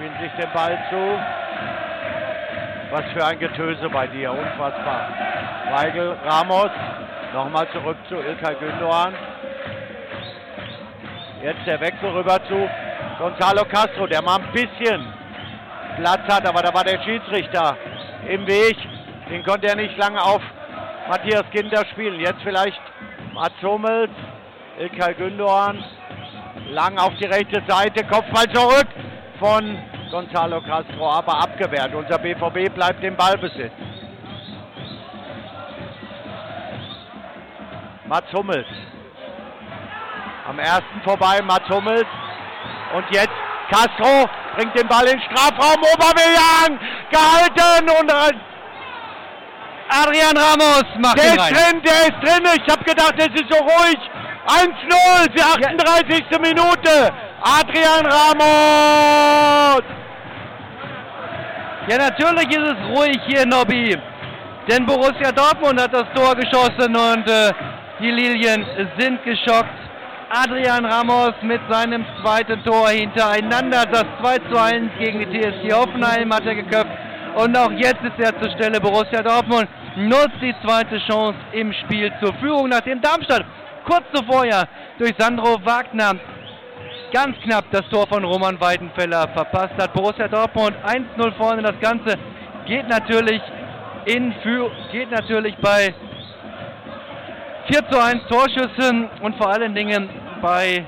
spielen sich den Ball zu. Was für ein Getöse bei dir, unfassbar. Weigl, Ramos, nochmal zurück zu İlkay Gündoğan. Jetzt der Wechsel rüber zu Gonzalo Castro, der mal ein bisschen Platz hat, aber da war der Schiedsrichter im Weg. Den konnte er nicht lange auf Matthias Ginter spielen. Jetzt vielleicht Mats Hummels, İlkay Gündoğan, lang auf die rechte Seite, Kopfball zurück von Gonzalo Castro, aber abgewehrt. Unser BVB bleibt im Ballbesitz. Mats Hummels. Am ersten vorbei, Mats Hummels. Und jetzt Castro bringt den Ball in den Strafraum. Aubameyang gehalten und Adrian Ramos macht der ihn ist rein. drin, der ist drin. Ich habe gedacht, es ist so ruhig. 1-0, die 38. Minute. Adrian Ramos. Ja, natürlich ist es ruhig hier, Nobby. Denn Borussia Dortmund hat das Tor geschossen und die Lilien sind geschockt. Adrian Ramos mit seinem zweiten Tor hintereinander. Das 2:1 gegen die TSG Hoffenheim hat er geköpft. Und auch jetzt ist er zur Stelle. Borussia Dortmund nutzt die zweite Chance im Spiel zur Führung, nachdem Darmstadt kurz zuvor ja durch Sandro Wagner ganz knapp das Tor von Roman Weidenfeller verpasst hat. Borussia Dortmund 1:0 vorne. Das Ganze geht natürlich bei 4:1 Torschüssen und vor allen Dingen bei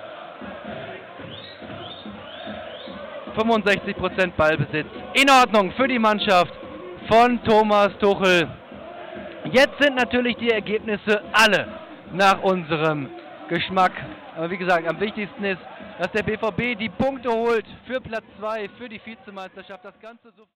65% Ballbesitz. In Ordnung für die Mannschaft von Thomas Tuchel. Jetzt sind natürlich die Ergebnisse alle nach unserem Geschmack. Aber wie gesagt, am wichtigsten ist, dass der BVB die Punkte holt für Platz 2, für die Vizemeisterschaft. Das Ganze so